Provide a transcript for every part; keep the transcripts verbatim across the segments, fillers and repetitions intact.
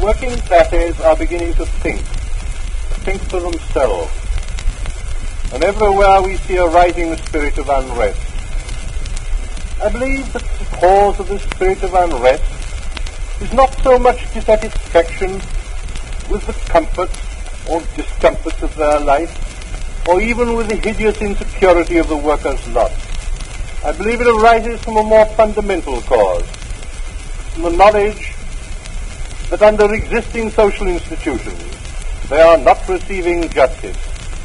working classes are beginning to think, think for themselves. And everywhere we see a rising spirit of unrest. I believe that the cause of this spirit of unrest is not so much dissatisfaction with the comforts or discomforts of their life, or even with the hideous insecurity of the worker's lot. I believe it arises from a more fundamental cause, from the knowledge that under existing social institutions they are not receiving justice.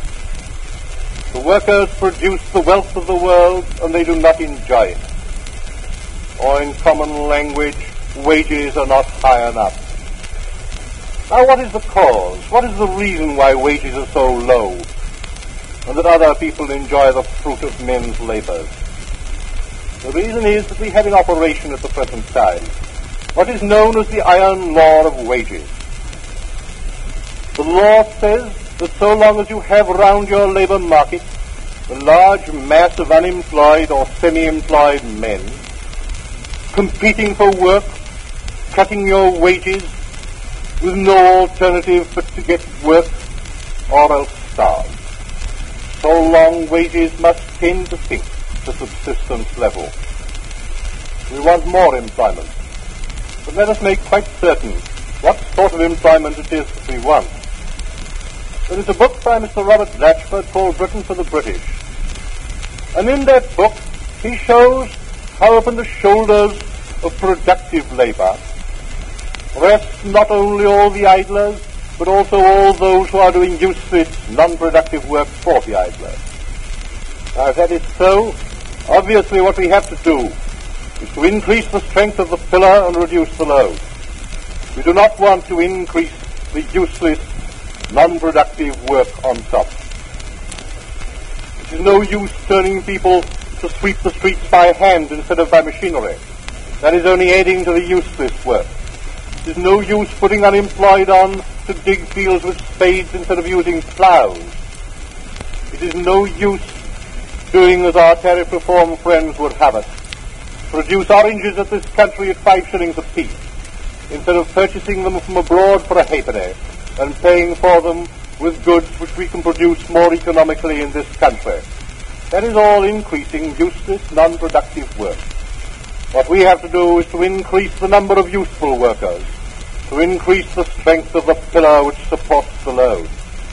The workers produce the wealth of the world and they do not enjoy it. Or in common language, wages are not high enough. Now what is the cause? What is the reason why wages are so low and that other people enjoy the fruit of men's labors? The reason is that we have in operation at the present time what is known as the iron law of wages. The law says that so long as you have around your labor market a large mass of unemployed or semi-employed men competing for work, cutting your wages with no alternative but to get work or else starve, so long wages must tend to sink to subsistence level. We want more employment, but let us make quite certain what sort of employment it is that we want. There is a book by Mister Robert Blatchford called Britain for the British, and in that book he shows how upon the shoulders of productive labour rests not only all the idlers, but also all those who are doing useless, non-productive work for the idlers. Now, if that is so, obviously what we have to do is to increase the strength of the pillar and reduce the load. We do not want to increase the useless, non-productive work on top. It is no use turning people to sweep the streets by hand instead of by machinery. That is only adding to the useless work. It is no use putting unemployed on to dig fields with spades instead of using ploughs. It is no use doing as our tariff reform friends would have us, produce oranges at this country at five shillings apiece, instead of purchasing them from abroad for a halfpenny and paying for them with goods which we can produce more economically in this country. That is all increasing useless, non-productive work. What we have to do is to increase the number of useful workers, to increase the strength of the pillar which supports the load.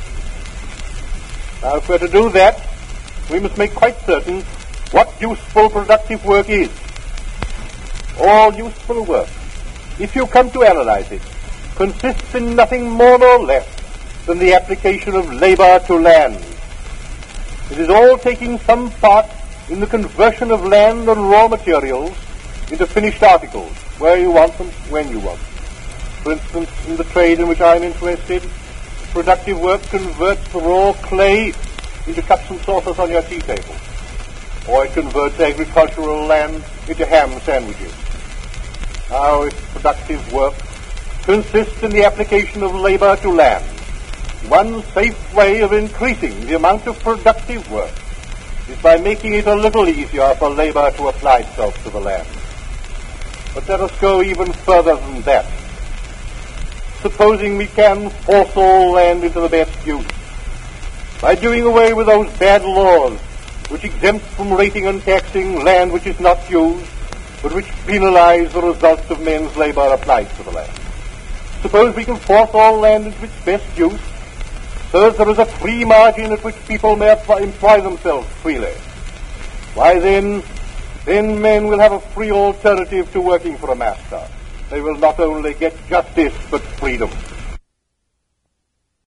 Now, if we're to do that, we must make quite certain what useful, productive work is. All useful work, if you come to analyze it, consists in nothing more nor less than the application of labor to land. It is all taking some part in the conversion of land and raw materials into finished articles, where you want them, when you want them. For instance, in the trade in which I'm interested, productive work converts the raw clay into cups and saucers on your tea table, or it converts agricultural land into ham sandwiches. Now, if productive work consists in the application of labor to land, one safe way of increasing the amount of productive work is by making it a little easier for labor to apply itself to the land. But let us go even further than that. Supposing we can force all land into the best use, by doing away with those bad laws which exempt from rating and taxing land which is not used, but which penalize the results of men's labor applied to the land. Suppose we can force all land into its best use, so that there is a free margin at which people may employ themselves freely. Why then, then men will have a free alternative to working for a master. They will not only get justice, but freedom.